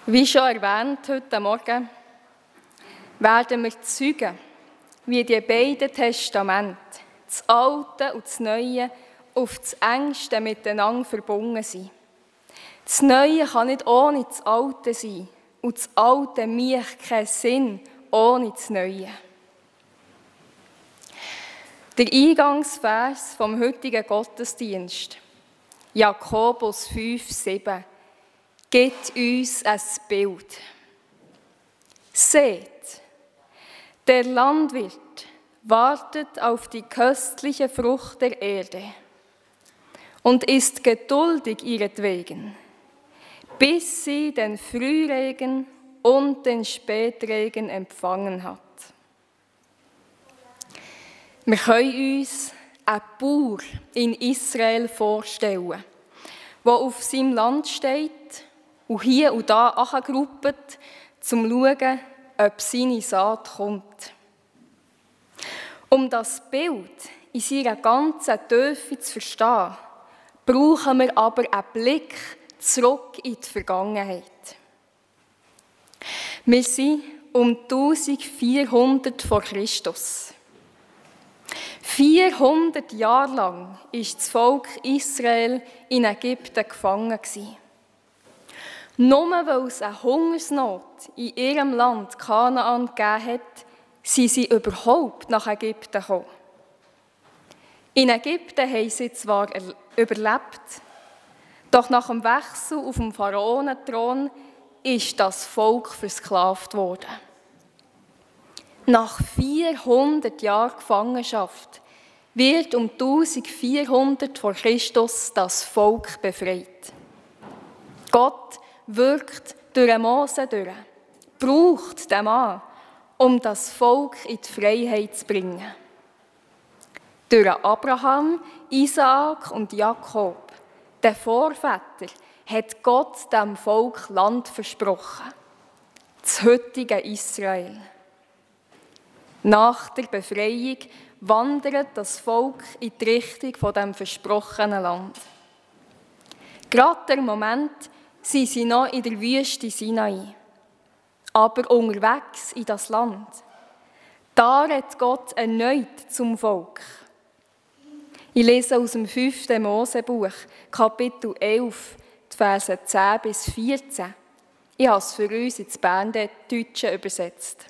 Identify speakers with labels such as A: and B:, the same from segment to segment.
A: Wie schon erwähnt heute Morgen, werden wir Zeugen, wie die beiden Testamente, das Alte und das Neue, auf das Engste miteinander verbunden sind. Das Neue kann nicht ohne das Alte sein und das Alte macht keinen Sinn ohne das Neue. Der Eingangsvers vom heutigen Gottesdienst, Jakobus 5,7, gibt uns ein Bild. Seht, der Landwirt wartet auf die köstliche Frucht der Erde und ist geduldig ihretwegen, bis sie den Frühregen und den Spätregen empfangen hat. Wir können uns einen Bauer in Israel vorstellen, der auf seinem Land steht und hier und da angeruppet, um zu schauen, ob seine Saat kommt. Um das Bild in seiner ganzen Tiefe zu verstehen, brauchen wir aber einen Blick zurück in die Vergangenheit. Wir sind um 1400 vor Christus. 400 Jahre lang war das Volk Israel in Ägypten gefangen. Nur weil es eine Hungersnot in ihrem Land Kanaan gegeben hat, sind sie überhaupt nach Ägypten gekommen. In Ägypten haben sie zwar überlebt, doch nach dem Wechsel auf dem Pharaonenthron ist das Volk versklavt worden. Nach 400 Jahren Gefangenschaft wird um 1400 vor Christus das Volk befreit. Gott wirkt durch Mose durch, braucht den Mann, um das Volk in die Freiheit zu bringen. Durch Abraham, Isaak und Jakob, den Vorväter, hat Gott dem Volk Land versprochen, das heutige Israel. Nach der Befreiung wandert das Volk in die Richtung von dem versprochenen Land. Gerade der Moment sind sie noch in der Wüste Sinai, aber unterwegs in das Land. Da redet Gott erneut zum Volk. Ich lese aus dem 5. Mosebuch, Kapitel 11, die Verse 10 bis 14. Ich habe es für uns ins Berndeutsche übersetzt.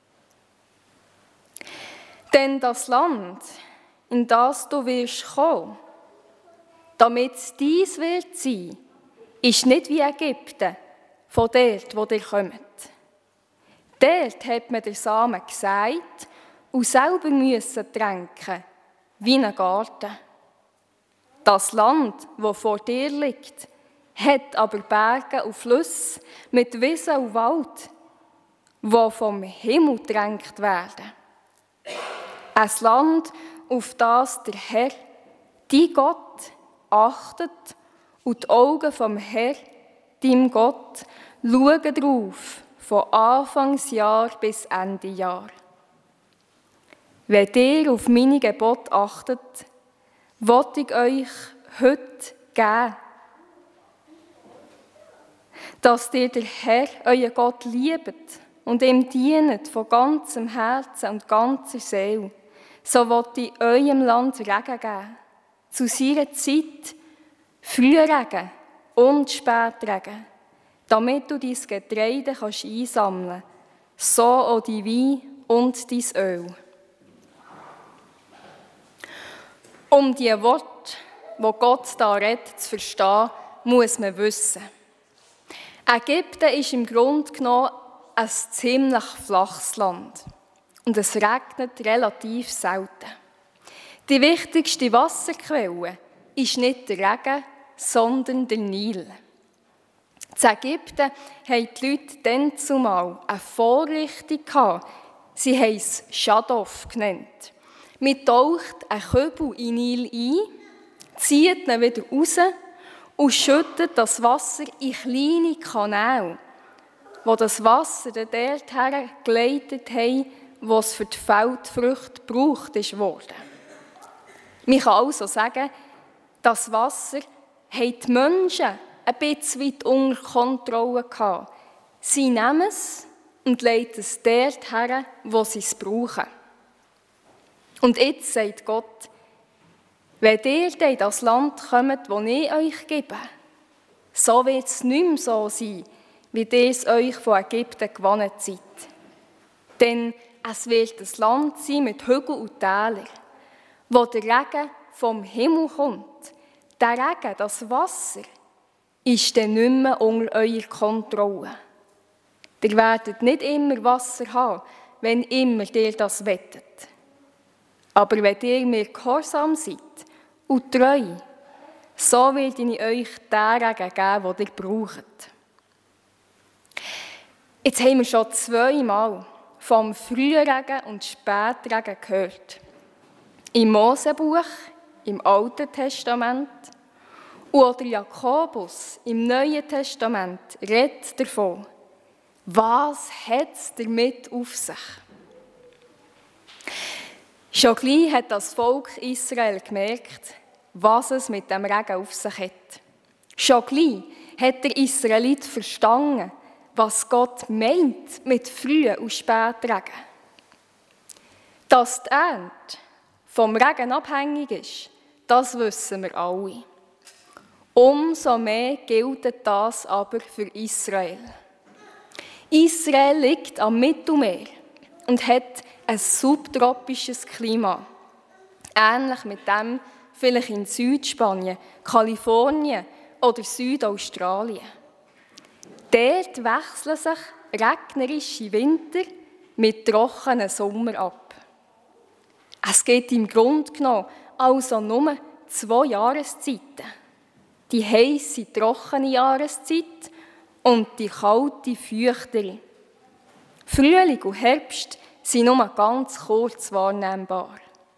A: Denn das Land, in das du wirst kommen, damit es dies wird sein, ist nicht wie Ägypten, von dort, wo ihr kommt. Dort hat man den Samen gesät und selber müssen tränken, wie ein Garten. Das Land, das vor dir liegt, hat aber Berge und Flüsse mit Wiesen und Wald, die vom Himmel getränkt werden. Ein Land, auf das der Herr, dein Gott, achtet und die Augen vom Herr, deinem Gott, schauen drauf, von Anfangsjahr bis Ende Jahr. Wenn ihr auf meine Gebote achtet, will ich euch heute geben, dass ihr den Herr, euren Gott, liebt und ihm dient von ganzem Herzen und ganzer Seele. So will ich eurem Land Regen geben, zu seiner Zeit, Frühregen und Spätregen, damit du dein Getreide einsammeln kannst, so auch dein Wein und dein Öl. Um die Worte, die Gott da redet, zu verstehen, muss man wissen. Ägypten ist im Grunde genommen ein ziemlich flaches Land. Und es regnet relativ selten. Die wichtigste Wasserquelle ist nicht der Regen, sondern der Nil. In Ägypten hatten die Leute dann zumal eine Vorrichtung gehabt. Sie haben es Schadof genannt. Man taucht einen Kübel in den Nil ein, zieht ihn wieder raus und schüttet das Wasser in kleine Kanäle, wo das Wasser dorthin geleitet haben, was es für die Feldfrüchte gebraucht wurde. Man kann also sagen, das Wasser haben die Menschen ein bisschen weit unter Kontrolle gehabt. Sie nehmen es und legen es dort her, wo sie es brauchen. Und jetzt sagt Gott, wenn ihr dann in das Land kommt, das ich euch gebe, so wird es nicht mehr so sein, wie ihr es euch von Ägypten gewohnt seid. Denn es wird ein Land sein mit Hügeln und Tälern, wo der Regen vom Himmel kommt. Der Regen, das Wasser, ist dann nicht mehr unter eurer Kontrolle. Ihr werdet nicht immer Wasser haben, wenn immer ihr das wettet. Aber wenn ihr mir gehorsam seid und treu, so werde ich euch den Regen geben, den ihr braucht. Jetzt haben wir schon 2-mal vom Frühregen und Spätregen gehört. Im Mosebuch, im Alten Testament, und auch der Jakobus im Neuen Testament redet davon. Was hat es damit auf sich? Schon gleich hat das Volk Israel gemerkt, was es mit dem Regen auf sich hat. Schon gleich hat der Israelit verstanden, was Gott meint mit frühen und Spätregen. Dass die Ernte vom Regen abhängig ist, das wissen wir alle. Umso mehr gilt das aber für Israel. Israel liegt am Mittelmeer und hat ein subtropisches Klima. Ähnlich mit dem vielleicht in Südspanien, Kalifornien oder Südaustralien. Dort wechseln sich regnerische Winter mit trockenen Sommer ab. Es gibt im Grunde genommen also nur 2 Jahreszeiten. Die heisse, trockene Jahreszeit und die kalte, feuchtere. Frühling und Herbst sind nur ganz kurz wahrnehmbar.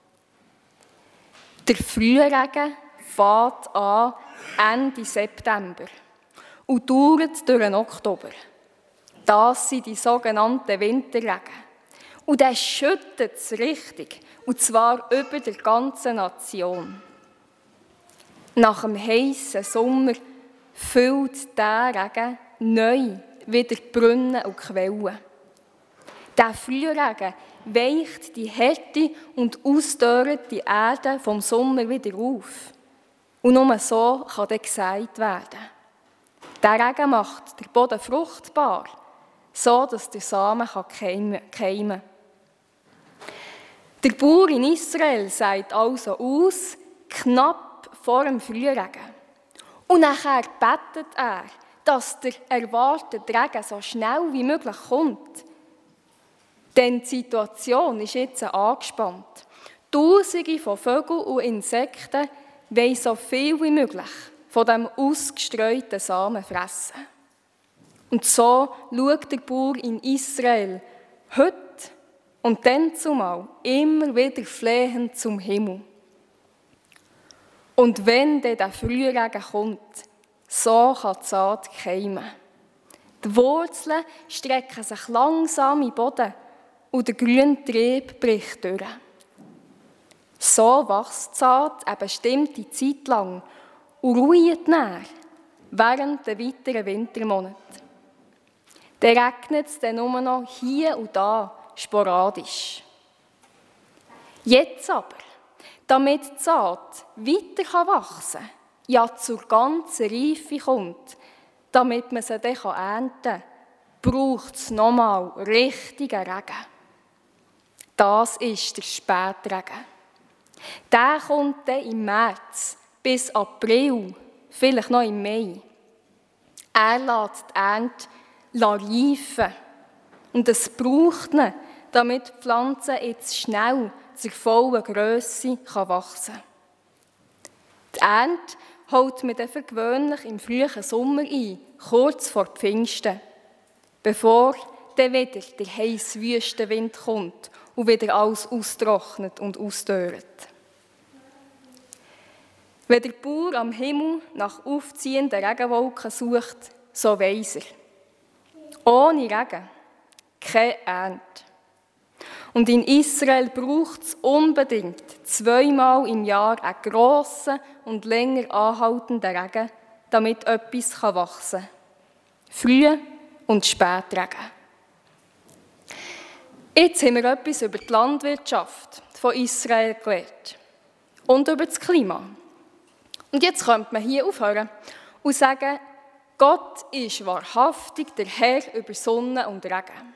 A: Der Frühregen fängt an Ende September und dauert durch den Oktober. Das sind die sogenannten Winterregen. Und der schüttet es richtig, und zwar über der ganzen Nation. Nach dem heissen Sommer füllt der Regen neu wieder Brunnen und Quellen. Der Frühregen weicht die harte und ausdörrende Erde vom Sommer wieder auf. Und nur so kann dann gesät werden. Der Regen macht den Boden fruchtbar, so dass der Samen keimen kann. Der Bauer in Israel sagt also aus, knapp vor dem Frühregen. Und nachher betet er, dass der erwartete Regen so schnell wie möglich kommt. Denn die Situation ist jetzt angespannt. Tausende von Vögeln und Insekten wollen so viel wie möglich von dem ausgestreuten Samen fressen. Und so schaut der Bauer in Israel heute und dann zumal immer wieder flehend zum Himmel. Und wenn dann der Frühregen kommt, so kann die Saat keimen. Die Wurzeln strecken sich langsam in den Boden und der grüne Trieb bricht durch. So wächst die Saat eine bestimmte Zeit lang und ruht dann während der weiteren Wintermonate. Dann regnet es dann nur noch hier und da sporadisch. Jetzt aber, damit die Saat weiter wachsen kann, ja zur ganzen Reife kommt, damit man sie dann ernten kann, braucht es nochmal richtigen Regen. Das ist der Spätregen. Der kommt dann im März bis April, vielleicht noch im Mai. Er lässt die Ernte reifen. Und es braucht ihn, damit die Pflanze jetzt schnell zur vollen Grösse wachsen kann. Die Ernte holt man dann für gewöhnlich im frühen Sommer ein, kurz vor Pfingsten, bevor dann wieder der heisse Wüstenwind kommt und wieder alles austrocknet und ausdörrt. Wenn der Bauer am Himmel nach aufziehenden Regenwolken sucht, so weiss er. Ohne Regen keine Ernte. Und in Israel braucht es unbedingt 2-mal im Jahr einen grossen und länger anhaltenden Regen, damit etwas wachsen kann. Früh und Spätregen. Jetzt haben wir etwas über die Landwirtschaft von Israel gelernt und über das Klima. Und jetzt könnte man hier aufhören und sagen, Gott ist wahrhaftig der Herr über Sonne und Regen.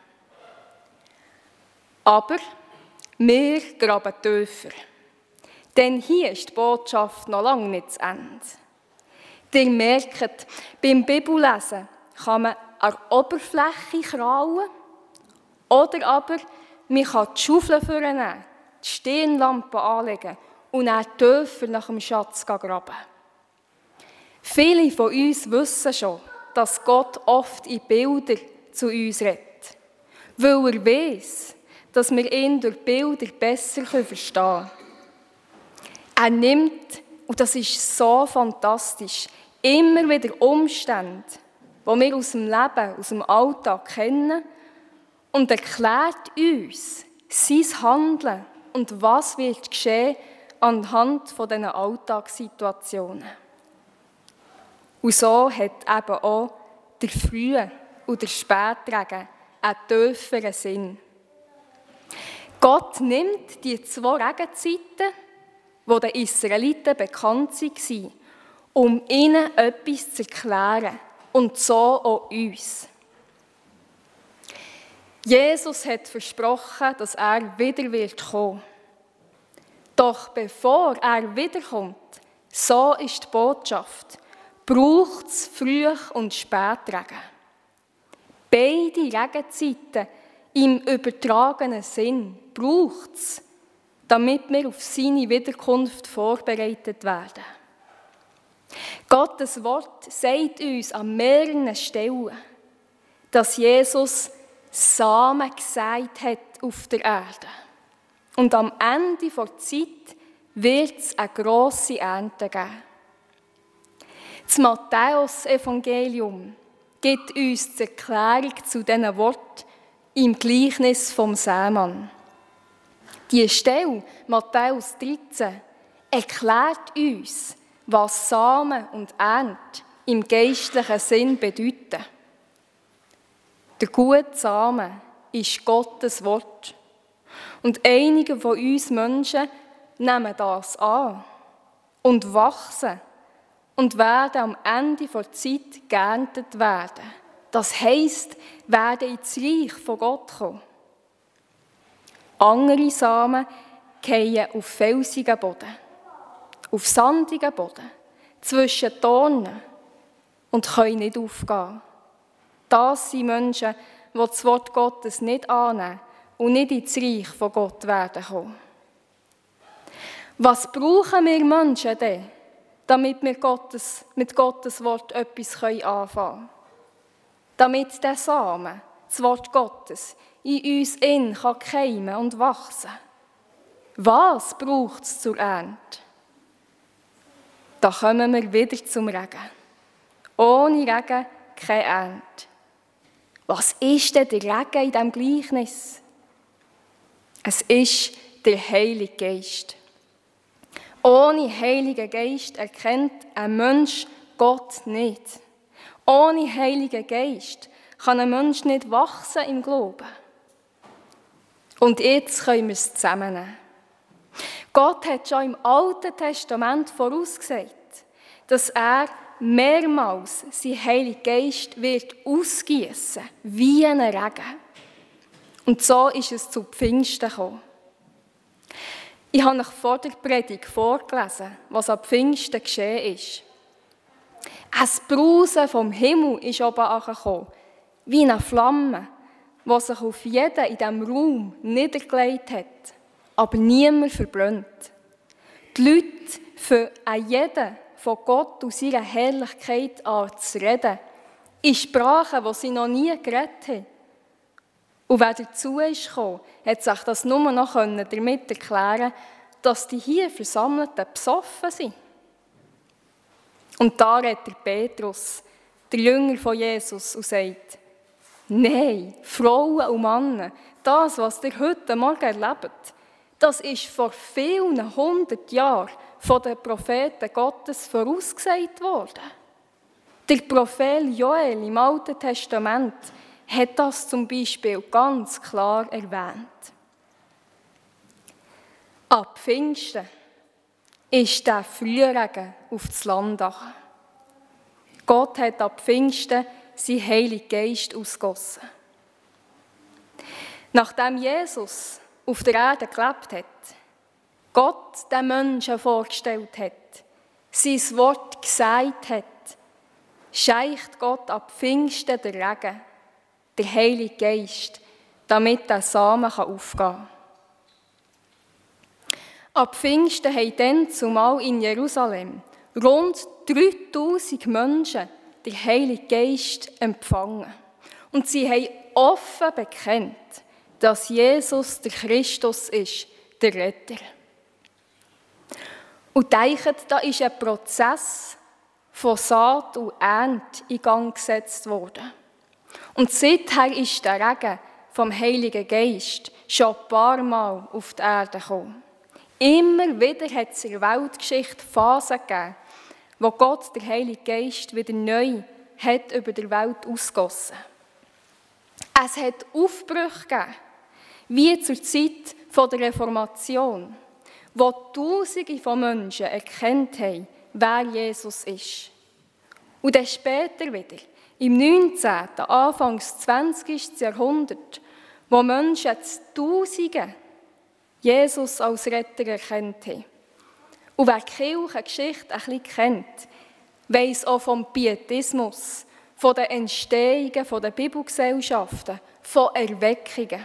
A: Aber wir graben tiefer. Denn hier ist die Botschaft noch lange nicht zu Ende. Ihr merkt, beim Bibellesen kann man an der Oberfläche krauen oder aber man kann die Schaufel vornehmen, die Stirnlampe anlegen und dann tiefer nach dem Schatz graben. Viele von uns wissen schon, dass Gott oft in Bildern zu uns redet, weil er weiss, dass wir ihn durch Bilder besser verstehen können. Er nimmt, und das ist so fantastisch, immer wieder Umstände, die wir aus dem Leben, aus dem Alltag kennen, und erklärt uns sein Handeln und was wird geschehen anhand von diesen Alltagssituationen. Und so hat eben auch der frühe und der Spätregen einen tieferen Sinn. Gott nimmt die 2 Regenzeiten, die den Israeliten bekannt waren, um ihnen etwas zu erklären und so auch uns. Jesus hat versprochen, dass er wieder kommen wird. Doch bevor er wiederkommt, so ist die Botschaft, braucht es Früh- und Spätregen. Beide Regenzeiten im übertragenen Sinn braucht es, damit wir auf seine Wiederkunft vorbereitet werden. Gottes Wort sagt uns an mehreren Stellen, dass Jesus Samen gesät hat auf der Erde. Und am Ende der Zeit wird es eine grosse Ernte geben. Das Matthäus-Evangelium gibt uns die Erklärung zu diesen Worten im Gleichnis vom Sämann. Die Stelle, Matthäus 13, erklärt uns, was Samen und Ernte im geistlichen Sinn bedeuten. Der gute Samen ist Gottes Wort. Und einige von uns Menschen nehmen das an und wachsen und werden am Ende der Zeit geerntet werden. Das heisst, werden ins Reich von Gott kommen. Andere Samen fallen auf felsigen Boden, auf sandigen Boden, zwischen Dornen und können nicht aufgehen. Das sind Menschen, die das Wort Gottes nicht annehmen und nicht ins Reich von Gott werden kommen. Was brauchen wir Menschen denn, damit wir mit Gottes Wort etwas anfangen können? Damit der Samen, das Wort Gottes, in uns kann keimen und wachsen. Was braucht es zur Ernte? Da kommen wir wieder zum Regen. Ohne Regen keine Ernte. Was ist denn der Regen in diesem Gleichnis? Es ist der Heilige Geist. Ohne Heiligen Geist erkennt ein Mensch Gott nicht. Ohne Heiligen Geist kann ein Mensch nicht wachsen im Glauben. Und jetzt können wir es zusammennehmen. Gott hat schon im Alten Testament vorausgesagt, dass er mehrmals sein Heiliger Geist wird ausgießen, wie ein Regen. Und so ist es zu Pfingsten gekommen. Ich habe euch vor der Predigt vorgelesen, was an Pfingsten geschehen ist. Ein Brausen vom Himmel ist oben angekommen, wie eine Flamme, die sich auf jeden in diesem Raum niedergelegt hat, aber niemand verbrennt. Die Leute für jeden von Gott und seiner Herrlichkeit an zu reden, in Sprachen, die sie noch nie geredet haben. Und wer dazu ist gekommen, hat sich das nur noch damit erklären, dass die hier Versammelten besoffen sind. Und da redet der Petrus, der Jünger von Jesus, und sagt: Nein, Frauen und Männer, das, was ihr heute Morgen erlebt, das ist vor vielen 100 Jahren von den Propheten Gottes vorausgesagt worden. Der Prophet Joel im Alten Testament hat das zum Beispiel ganz klar erwähnt. Ab Pfingsten ist der Frühregen auf das Land gekommen. Gott hat ab Pfingsten seinen Heiligen Geist ausgegossen. Nachdem Jesus auf der Erde gelebt hat, Gott den Menschen vorgestellt hat, sein Wort gesagt hat, scheicht Gott ab Pfingsten den Regen, der Heilige Geist, damit der Samen aufgehen kann. Ab Pfingsten haben dann zumal in Jerusalem rund 3000 Menschen den Heiligen Geist empfangen. Und sie haben offen bekennt, dass Jesus der Christus ist, der Retter. Und denkt, da ist ein Prozess von Saat und Ernte in Gang gesetzt worden. Und seither ist der Regen vom Heiligen Geist schon ein paar Mal auf die Erde gekommen. Immer wieder hat es in der Weltgeschichte Phasen gegeben, wo Gott, der Heilige Geist, wieder neu hat über die Welt ausgegossen. Es hat Aufbrüche gegeben, wie zur Zeit der Reformation, wo Tausende von Menschen erkannt haben, wer Jesus ist. Und dann später wieder, im 19., Anfangs 20. Jahrhundert, wo Menschen zu Tausenden Jesus als Retter erkannt haben. Und wer die Kirchengeschichte ein bisschen kennt, weiss auch vom Pietismus, von den Entstehungen der Bibelgesellschaften, von Erweckungen.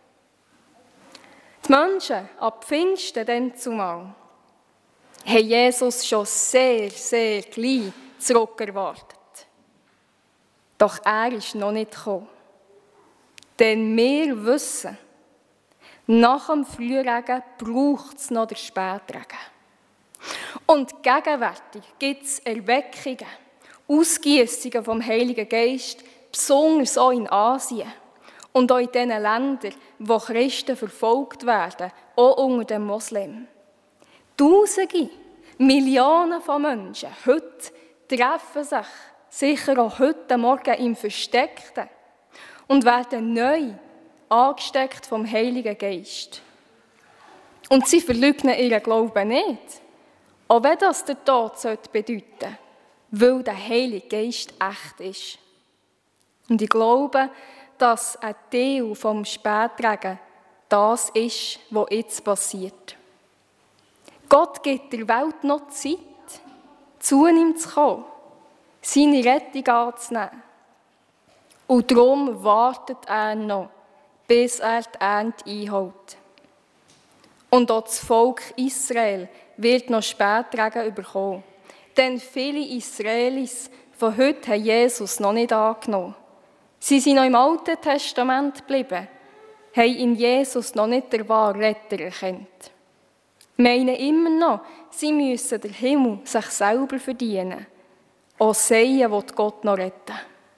A: Die Menschen ab Pfingsten dann zumal haben Jesus schon sehr, sehr gleich zurückerwartet. Doch er ist noch nicht gekommen. Denn wir wissen, nach dem Frühregen braucht es noch den Spätregen. Und gegenwärtig gibt es Erweckungen, Ausgießungen vom Heiligen Geist, besonders auch in Asien und auch in den Ländern, wo Christen verfolgt werden, auch unter den Moslems. Tausende, Millionen von Menschen heute treffen sich, sicher auch heute Morgen im Versteckten, und werden neu angesteckt vom Heiligen Geist. Und sie verleugnen ihren Glauben nicht, auch wenn das der Tod bedeuten sollte, weil der Heilige Geist echt ist. Und ich glaube, dass ein Teil vom Spätregen das ist, was jetzt passiert. Gott gibt der Welt noch Zeit, zu ihm zu kommen, seine Rettung anzunehmen. Und darum wartet er noch, bis er die Ernte einholt. Und auch das Volk Israel wird noch Spätregen bekommen. Denn viele Israelis von heute haben Jesus noch nicht angenommen. Sie sind noch im Alten Testament geblieben, haben in Jesus noch nicht den wahren Retter erkannt. Meinen immer noch, sie müssen den Himmel sich selber verdienen. Auch sie will Gott noch retten.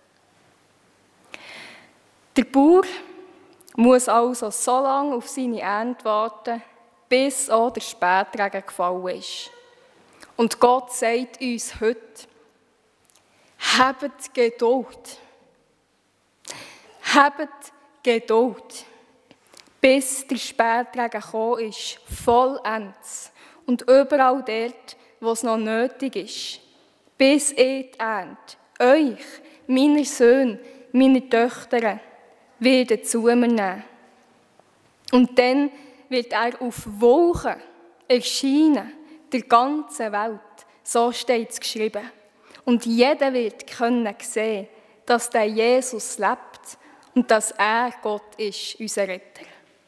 A: Der Bauer muss also so lange auf seine Ernte warten, bis auch der Spätregen gefallen ist. Und Gott sagt uns heute, habt Geduld. Habt Geduld, bis der Spätregen gekommen ist, vollends. Und überall dort, wo es noch nötig ist. Bis die Ernte, euch, meine Söhne, meine Töchter, wird zu mir nehmen. Und dann wird er auf Wolken erscheinen, der ganzen Welt. So steht es geschrieben. Und jeder wird können sehen, dass der Jesus lebt und dass er Gott ist, unser Retter.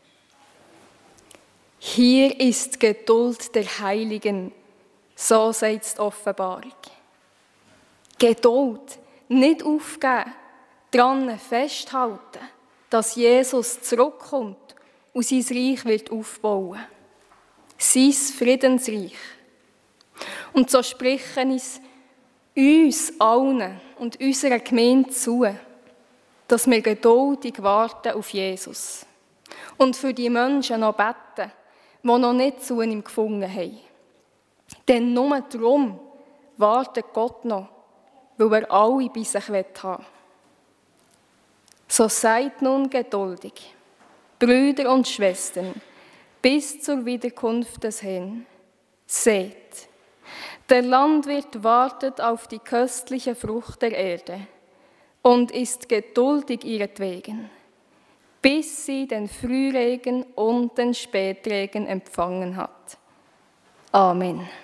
A: Hier ist Geduld der Heiligen, so sagt die Offenbarung. Geduld, nicht aufgeben, daran festhalten, dass Jesus zurückkommt und sein Reich wird aufbauen. Sein Friedensreich. Und so sprechen uns allen und unserer Gemeinde zu, dass wir geduldig warten auf Jesus und für die Menschen noch beten, die noch nicht zu ihm gefunden haben. Denn nur darum wartet Gott noch, weil er alle bei sich haben will. So seid nun geduldig, Brüder und Schwestern, bis zur Wiederkunft des Herrn. Seht, der Landwirt wartet auf die köstliche Frucht der Erde und ist geduldig ihretwegen, bis sie den Frühregen und den Spätregen empfangen hat. Amen.